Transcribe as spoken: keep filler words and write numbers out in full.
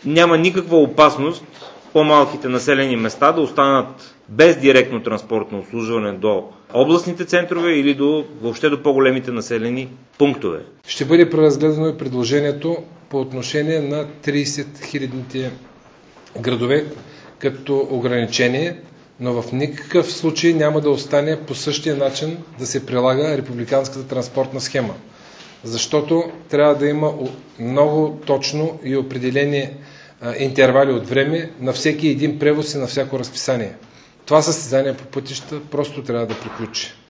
Няма никаква опасност по-малките населени места да останат без директно транспортно обслужване до областните центрове или до, въобще до по-големите населени пунктове. Ще бъде преразгледано и предложението по отношение на тридесет хилядните градове като ограничение, но в никакъв случай няма да остане по същия начин да се прилага републиканската транспортна схема, защото трябва да има много точно и определени интервали от време на всеки един превоз и на всяко разписание. Това състезание по пътища просто трябва да приключи.